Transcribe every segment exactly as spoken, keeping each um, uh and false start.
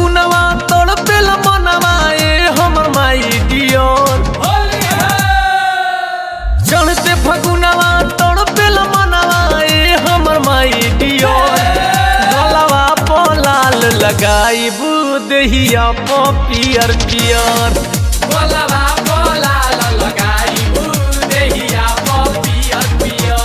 फगुनवा तड़पेल मनवा ए हमर माई डियर। चढ़ते फगुनवा तड़पेल मनवा ए हमर माई डियर। गलवा प लाल लगाइबू देहिया प पियर पियर। गलवा प लाल लगाइबू देहिया प पियर पियर।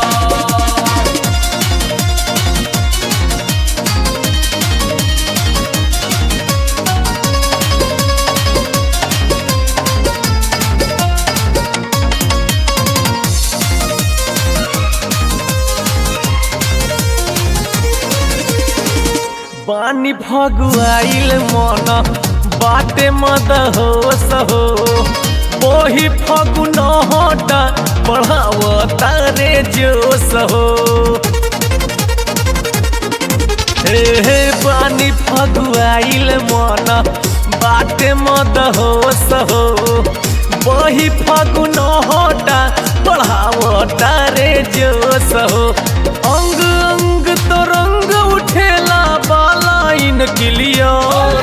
पानी फगुआइल मन बाटे मद होश हो। वही फगुन हटा बढ़ावता रे जोश हो। हे हे पानी फगुआइल मन बाटे मद होश हो। वही फगुन हटा बढ़ावता रे जोश हो। अंग अंग तो रंग उठेला बालाइन क्लियर।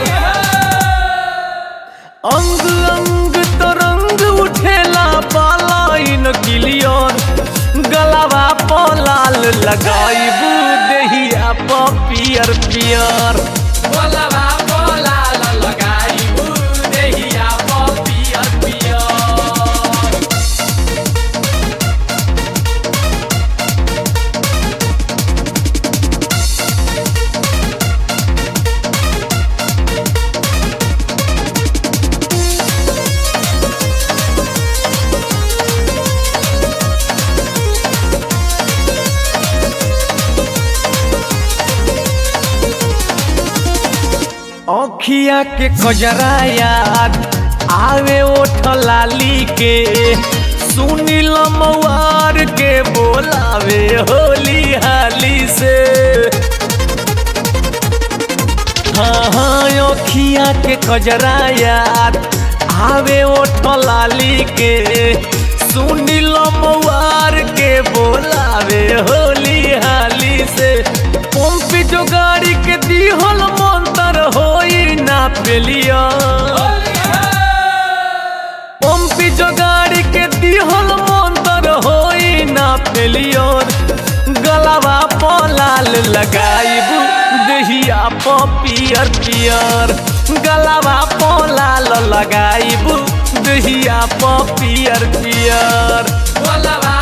अंग अंग तो रंग उठेला बालाइन क्लियर। गलवा प लाल लगाइबू देहिया प पियर पियर। गलवा प लाल लगाइबू देहिया प पियर पियर। अखिया के कजरा याद आवे ओठ लाली के। सुनील मवार के बोलावे होली हाली से। हाँ हाँ अखिया के कजरा याद आवे ओठ लाली के। सुनील मवार के बोलावे होली हाली से। पंपी जो गाड़ी के दीहल मंतर होई ना पेलिया। पंपी जो गाड़ी के दीहल मंतर होई ना पेलिया। गलवा प लाल लगाइबू देहिया प पियर पियर। गलवा प लाल लगाइबू देहिया प पियर पियर। गलवा